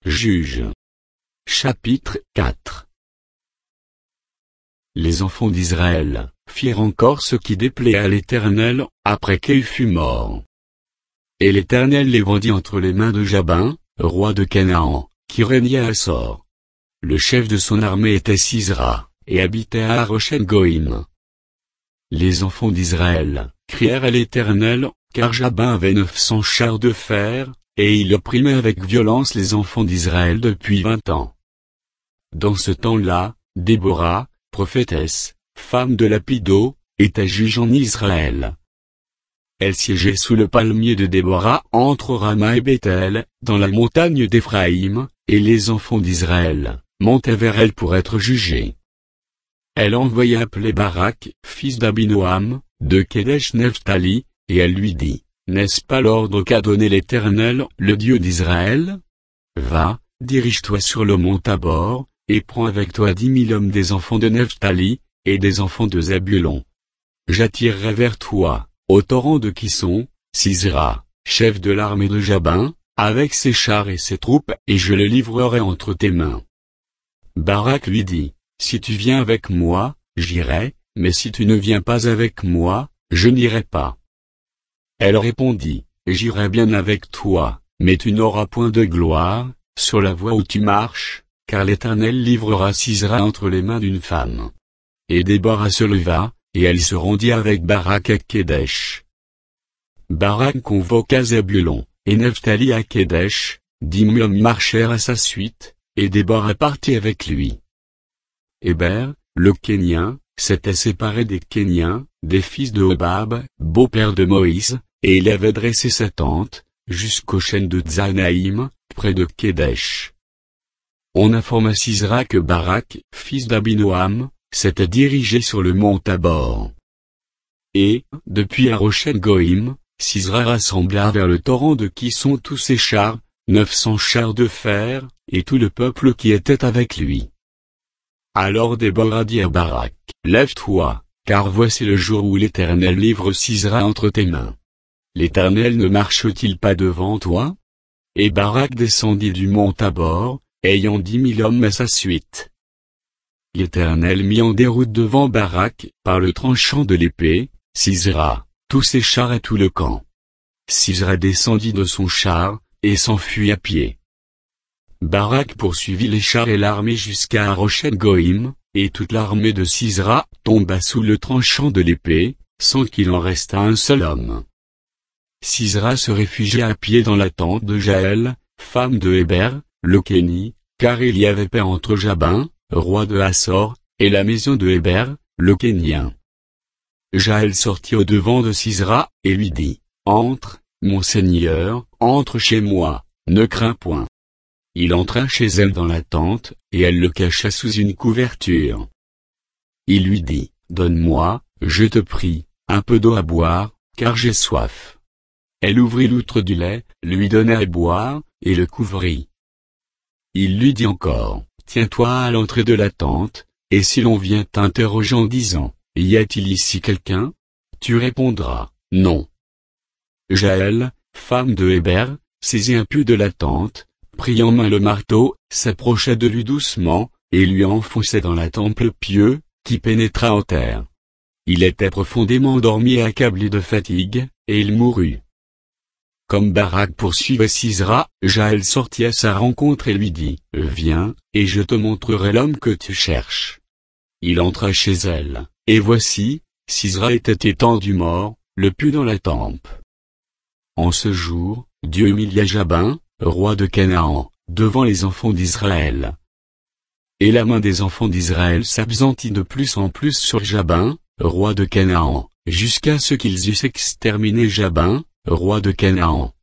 Juges. Chapitre 4. Les enfants d'Israël firent encore ce qui déplaît à l'Éternel, après qu'il fut mort. Et l'Éternel les vendit entre les mains de Jabin, roi de Canaan, qui régnait à Sor. Le chef de son armée était Sisra, et habitait à Haroshen-Goïm. Les enfants d'Israël crièrent à l'Éternel, car Jabin avait 900 chars de fer, et il opprimait avec violence les enfants d'Israël depuis 20 ans. Dans ce temps-là, Déborah, prophétesse, femme de Lapido, était juge en Israël. Elle siégeait sous le palmier de Déborah entre Rama et Bethel, dans la montagne d'Éphraïm, et les enfants d'Israël montaient vers elle pour être jugés. Elle envoya appeler Barak, fils d'Abinoam, de Kedesh Nephtali, et elle lui dit, « N'est-ce pas l'ordre qu'a donné l'Éternel, le Dieu d'Israël? Va, dirige-toi sur le mont Tabor, et prends avec toi 10 000 hommes des enfants de Nephtali, et des enfants de Zabulon. J'attirerai vers toi, au torrent de Kison, Sisera, chef de l'armée de Jabin, avec ses chars et ses troupes, et je le livrerai entre tes mains. » Barak lui dit, « Si tu viens avec moi, j'irai, mais si tu ne viens pas avec moi, je n'irai pas. » Elle répondit, « J'irai bien avec toi, mais tu n'auras point de gloire, sur la voie où tu marches, car l'Éternel livrera Sisera entre les mains d'une femme. » Et Déborah se leva, et elle se rendit avec Barak à Kedesh. Barak convoqua Zabulon, et Nephtali à Kedesh, 10 000 hommes marchèrent à sa suite, et Déborah partit avec lui. Héber, le Kénien, s'était séparé des Kéniens, des fils de Hobab, beau-père de Moïse, et il avait dressé sa tente, jusqu'aux chênes de Tzanaïm, près de Kedesh. On informa Sisera que Barak, fils d'Abinoam, s'était dirigé sur le mont Tabor. Et, depuis Haroshen-Goïm, Sisera rassembla vers le torrent de Kison tous ses chars, 900 chars de fer, et tout le peuple qui était avec lui. Alors Déborah dit à Barak, « Lève-toi, car voici le jour où l'Éternel livre Sisera entre tes mains. L'Éternel ne marche-t-il pas devant toi? » Et Barak descendit du mont Tabor, ayant 10 000 hommes à sa suite. L'Éternel mit en déroute devant Barak, par le tranchant de l'épée, Sisera, tous ses chars et tout le camp. Sisera descendit de son char, et s'enfuit à pied. Barak poursuivit les chars et l'armée jusqu'à Haroshen-Goïm, et toute l'armée de Sisera tomba sous le tranchant de l'épée, sans qu'il en restât un seul homme. Sisera se réfugia à pied dans la tente de Jaël, femme de Héber, le Kéni, car il y avait paix entre Jabin, roi de Hassor, et la maison de Héber, le Kénien. Jaël sortit au devant de Sisera, et lui dit, « Entre, mon seigneur, entre chez moi, ne crains point. » Il entra chez elle dans la tente, et elle le cacha sous une couverture. Il lui dit, « Donne-moi, je te prie, un peu d'eau à boire, car j'ai soif. » Elle ouvrit l'outre du lait, lui donna à boire, et le couvrit. Il lui dit encore, « Tiens-toi à l'entrée de la tente, et si l'on vient t'interroger en disant, « Y a-t-il ici quelqu'un ?» tu répondras, « Non. » Jaël, femme de Héber, saisit un pieu de la tente, prit en main le marteau, s'approcha de lui doucement, et lui enfonça dans la tempe le pieu, qui pénétra en terre. Il était profondément endormi et accablé de fatigue, et il mourut. Comme Barak poursuivait Sisera, Jaël sortit à sa rencontre et lui dit, « Viens, et je te montrerai l'homme que tu cherches. » Il entra chez elle, et voici, Sisera était étendu mort, le pieu dans la tempe. En ce jour, Dieu humilia Jabin, roi de Canaan, devant les enfants d'Israël. Et la main des enfants d'Israël s'appesantit de plus en plus sur Jabin, roi de Canaan, jusqu'à ce qu'ils eussent exterminé Jabin, roi de Canaan.